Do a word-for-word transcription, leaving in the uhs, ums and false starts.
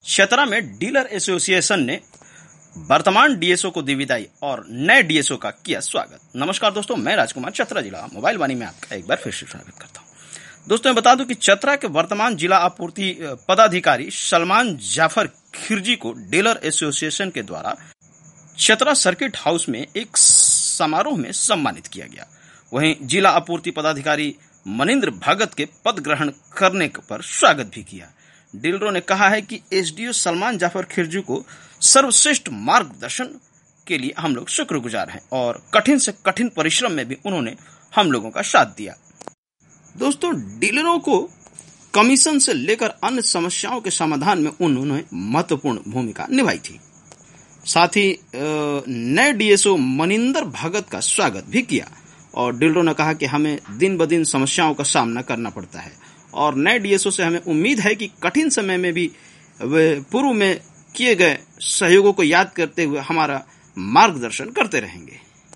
चतरा में dealer association ने वर्तमान डीएसओ को दी विदाई और नए डीएसओ का किया स्वागत। नमस्कार दोस्तों, मैं राजकुमार चतरा जिला मोबाइल वाणी में आपका एक बार फिर से स्वागत करता हूं। दोस्तों मैं बता दूं कि चतरा के वर्तमान जिला आपूर्ति पदाधिकारी सलमान जाफर खिरजी को डीलर एसोसिएशन के द्वारा चतरा सर्किट हाउस में एक समारोह में सम्मानित किया गया। वहीं जिला आपूर्ति पदाधिकारी मनिंद्र भगत के पद ग्रहण करने पर स्वागत भी किया। डीलरों ने कहा है कि एसडीओ सलमान जाफर खिरजी को सर्वश्रेष्ठ मार्गदर्शन के लिए हम लोग शुक्रगुजार हैं और कठिन से कठिन परिश्रम में भी उन्होंने हम लोगों का साथ दिया। दोस्तों, डीलरों को कमीशन से लेकर अन्य समस्याओं के समाधान में उन्होंने महत्वपूर्ण भूमिका निभाई थी। साथ ही नए डीएसओ मनिंदर भगत का स्वागत भी किया और डीलरों ने कहा कि हमें दिन ब दिन समस्याओं का सामना करना पड़ता है और नए डीएसओ से हमें उम्मीद है कि कठिन समय में भी वे पूर्व में किए गए सहयोगों को याद करते हुए हमारा मार्गदर्शन करते रहेंगे।